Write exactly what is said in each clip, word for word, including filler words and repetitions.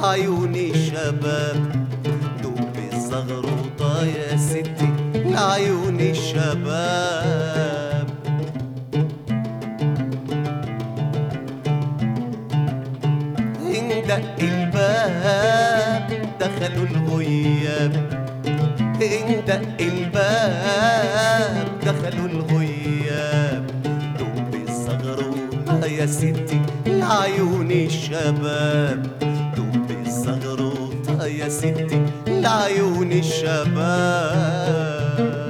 لعيون الشباب، دوب الزغروطة يا ستي لعيون الشباب. اندق الباب دخلوا الغياب، اندق الباب دخلوا الغياب، دوب الزغروطة يا ستي لعيون الشباب، دوب الزغروطة يا ستي لعيون الشباب.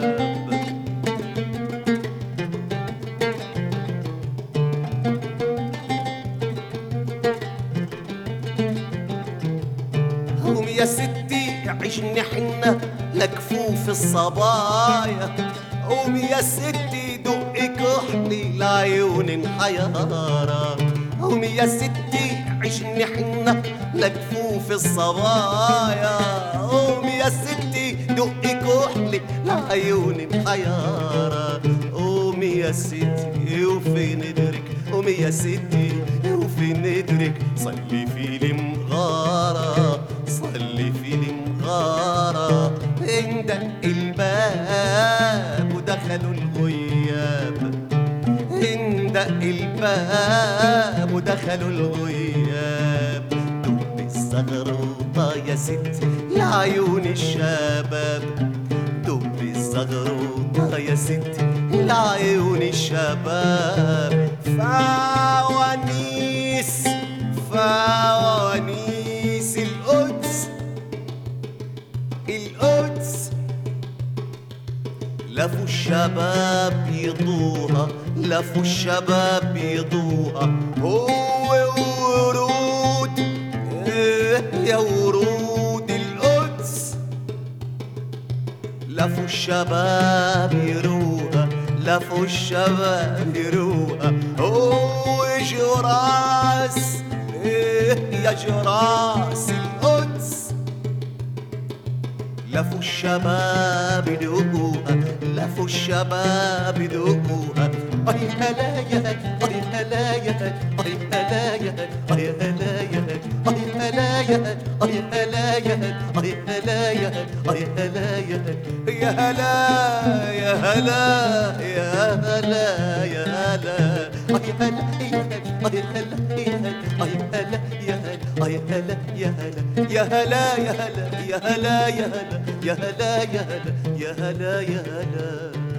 قوم يا ستي عشنا حنا لكفوف الصبايا، قوم يا ستي دقي كحلي لعيون الحيارى، قوم يا ستي عشنا حنا لكفوف الصبايا، قوم يا ستي دقي كحلي لعيون الحيارى، قوم يا ستي وفي ندرك، قوم يا ستي وفي ندرك، صلي في المغارة صلي في المغارة. اندق الباب ودخلوا الغياب، اندق الباب ودخلوا الغياب، دوب الزغروطة يا ستي لعيون الشباب، دوب الزغروطة يا ستي لعيون الشباب. فوانيس فوانيس القدس القدس، لفوا الشباب يضوها، لفوا الشباب يضوها، هو ورود إيه يا ورود القدس، لفوا الشباب يروها، لفوا الشباب يروها، هو جراس إيه يا جراس القدس، لفوا الشباب يدوقوها، لفوا الشباب يدوقوها. اي هلايا اي هلايا اي هلايا اي هلايا اي هلايا اي هلايا اي هلايا اي هلايا يا هلا يا هلا يا هلا يا هلا اي هلا اي هلا اي هلا يا هلا اي هلا يا هلا يا هلا يا هلا يا هلا يا هلا يا هلا يا هلا يا هلا يا هلا.